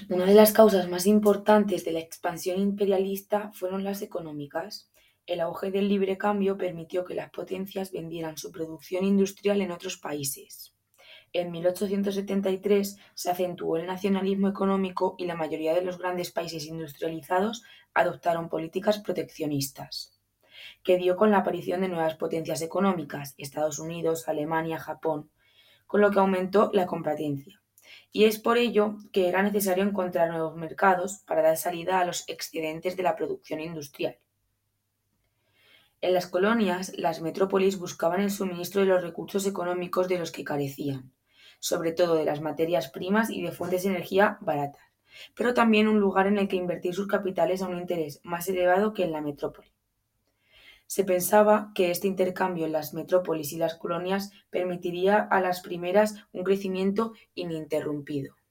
Una de las causas más importantes de la expansión imperialista fueron las económicas. El auge del libre cambio permitió que las potencias vendieran su producción industrial en otros países. En 1873 se acentuó el nacionalismo económico y la mayoría de los grandes países industrializados adoptaron políticas proteccionistas, que dio con la aparición de nuevas potencias económicas, Estados Unidos, Alemania, Japón, con lo que aumentó la competencia. Y es por ello que era necesario encontrar nuevos mercados para dar salida a los excedentes de la producción industrial. En las colonias, las metrópolis buscaban el suministro de los recursos económicos de los que carecían, sobre todo de las materias primas y de fuentes de energía baratas, pero también un lugar en el que invertir sus capitales a un interés más elevado que en la metrópoli. Se pensaba que este intercambio en las metrópolis y las colonias permitiría a las primeras un crecimiento ininterrumpido.